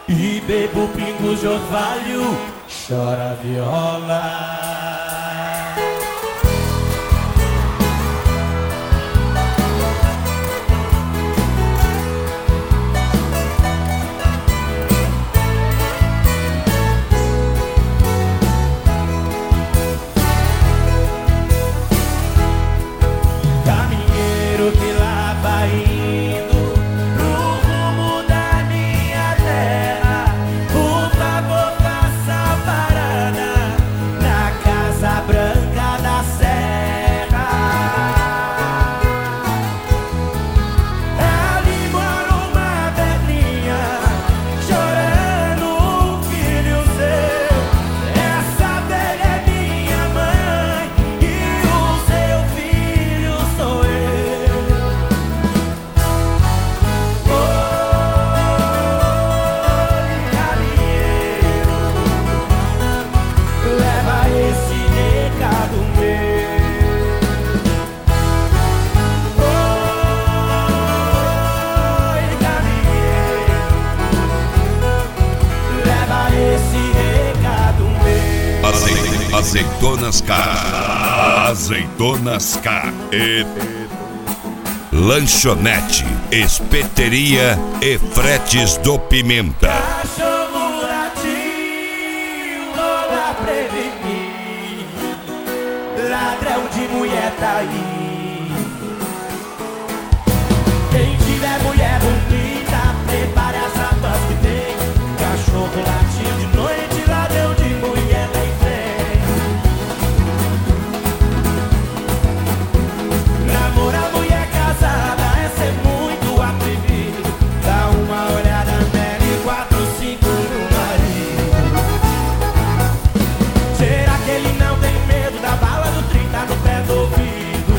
E bebo pingos de orvalho, chora viola. Caminheiro que lá vai indo pro rumo da minha terra, por favor faça parada na Casa Branca da Serra. Ali mora uma velhinha chorando um filho seu. Essa velha é minha mãe e o seu filho sou eu. Oi, caminheiro, leva esse recado meu. Oi, caminheiro, leva esse recado meu. Azeitonas K. Azeitonas K. E Lanchonete, espeteria e fretes do Pimenta. Cachorro latiu, loba prevenir, ladrão de mulher tá aí. Quem tiver mulher bonita, prepare as rapas que tem. Cachorro latiu de noite, ladrão de mulher nem vem. Namorar mulher casada é ser muito atrevido. Dá uma olhada nela e 4, 5 no marido. Será que ele não tem medo da bala do 30 no pé do ouvido?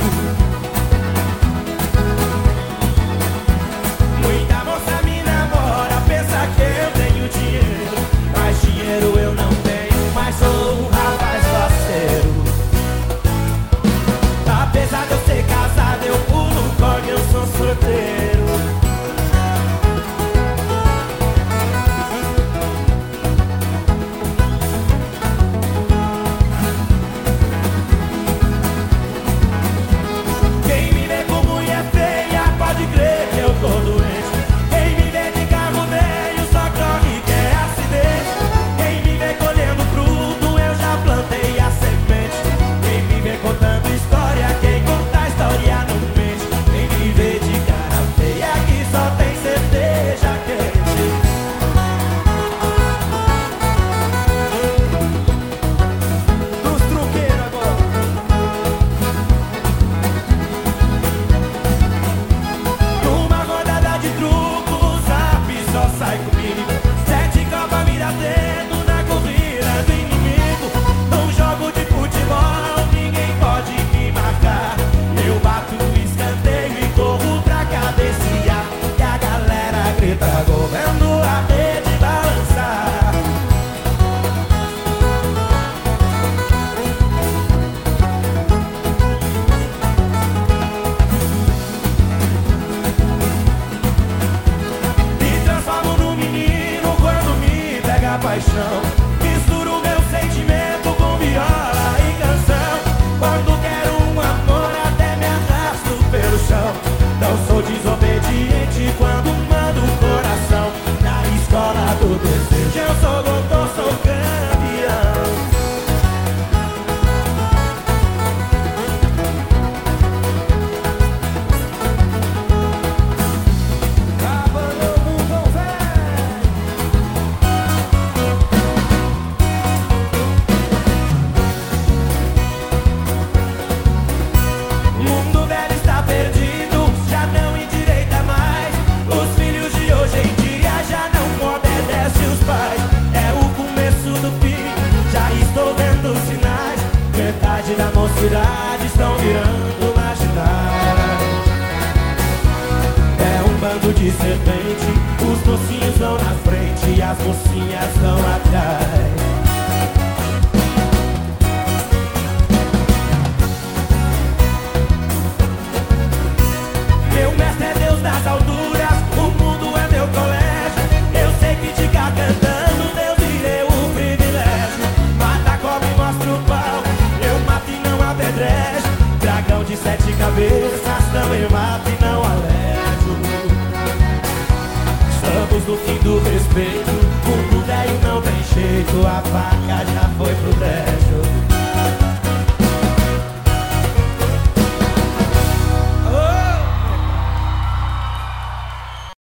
Muita moça me namora, pensa que eu tenho dinheiro. Mas dinheiro eu não tenho, mas sou um rapaz faceiro. Apesar de eu ser casado, eu pulo corda, eu sou solteiro. Quem me vê com mulher feia, pode crer que eu tô doente. Quem me vê de carro velho, só corre que é acidente. Quem me vê colhendo fruto, eu já plantei a semente. Quem me vê contando história, quem conta a história não mente. Quem me vê de cara feia, que só tem cerveja quente. Dos truqueiros agora. Numa rodada de truco, o Zap só sai comigo. 7 copas me dá dedo na corrida do inimigo. Num jogo de futebol, ninguém pode me marcar. Eu bato o escanteio e corro pra cabecear. E a galera grita gol, vendo a rede balançar. Me transformo num menino quando me pega a paixão. Misturo meu sentimento com viola e canção. Quando quero um amor até me arrasto pelo chão. Não sou desobediente quando mando o coração. Na escola do desejo eu sou doutor, sou campeão. Acabando o mundo velho. O mundo velho está perdido, já não endireita mais. Os filhos de hoje em dia já não obedecem os pais. É o começo do fim, já estou vendo sinais. Metade da mocidade estão virando marginais. É um bando de serpente, os mocinhos vão na frente e as mocinhas vão atrás. Meu mestre é Deus das alturas, o mundo é meu colégio. Eu sei que de garganta Chegamos no fim do respeito. O mundo velho não tem jeito, a faca já foi pro brejo.